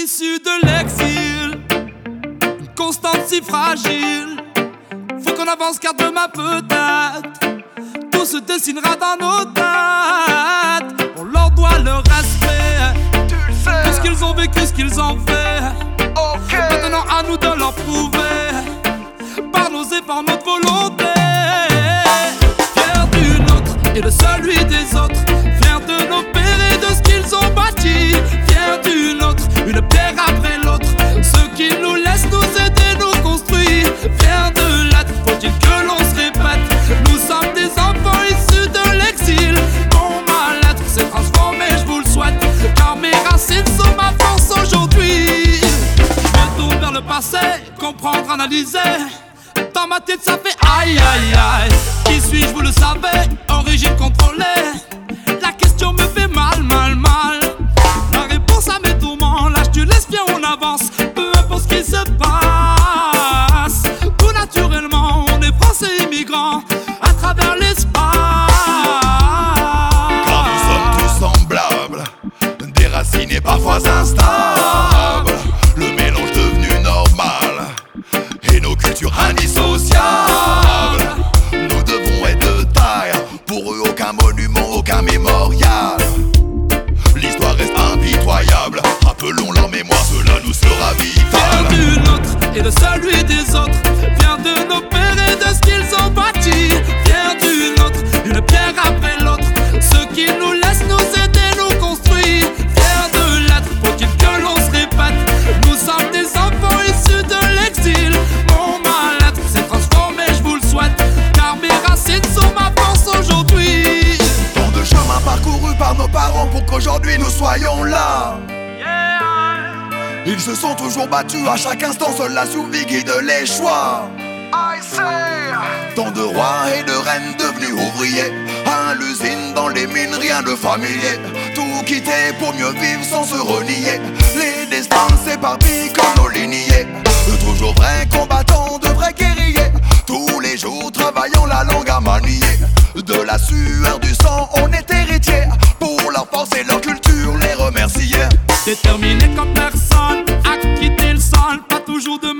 Issus de l'exil, une constante si fragile. Faut qu'on avance car demain peut-être tout se dessinera dans nos têtes. On leur doit le respect, tu le sais. tout ce qu'ils ont vécu, ce qu'ils ont fait. Ok. Maintenant à nous de leur prouver, par nos et par notre volonté. Fier du nôtre et de celui des autres, fier de nos pères et de ce qu'ils ont bâti. Fier du nôtre, une pierre après l'autre, ceux qui nous laissent nous aider, nous construire. Fier de l'être, faut-il que l'on se répète, nous sommes des enfants issus de l'exil. Mon mal-être s'est transformé, je vous le souhaite, car mes racines sont ma force aujourd'hui. Je me tourne vers le passé, comprendre, analyser. Dans ma tête ça fait aïe aïe aïe. Qui suis-je, vous le savez, origine contrôlée. La question me fait mal, mal, mal. La réponse à mes tourments, lâche tu laisses bien on avance. Peu importe ce qui se passe, tout naturellement on est français immigrants à travers l'espace. Car nous sommes tous semblables, déracinés parfois instables. Le mélange devenu normal et nos cultures indissociables. Nous devons être de taille, pour eux aucun monument, aucun mémorial. L'histoire reste impitoyable, rappelons leur mémoire, cela nous sera vital. Fier du nôtre et de celui des autres, fier de nos pères et de ce qu'ils ont bâti. Fier du nôtre, une pierre après l'autre, ceux qui nous laissent nous aider, nous construire. Fier de l'être, faut-il que l'on se répète, nous sommes des enfants issus de l'exil. Mon mal-être s'est transformé, je vous le souhaite, car mes racines sont ma force aujourd'hui. Tant de chemins parcourus par nos parents pour qu'aujourd'hui nous soyons là. Ils se sont toujours battus à chaque instant, seule la survie guide les choix. Tant de rois et de reines devenus ouvriers, à l'usine, dans les mines, rien de familier. Tout quitter pour mieux vivre sans se renier. Les destins s'éparpillent comme nos lignées. Toujours vrais combattants, de vrais guerriers. Tous les jours travaillant la langue à manier. De la sueur du sang, on est héritier. Pour leur force et leur culture, les remercier. Déterminé comme personne à quitter le sol, pas toujours de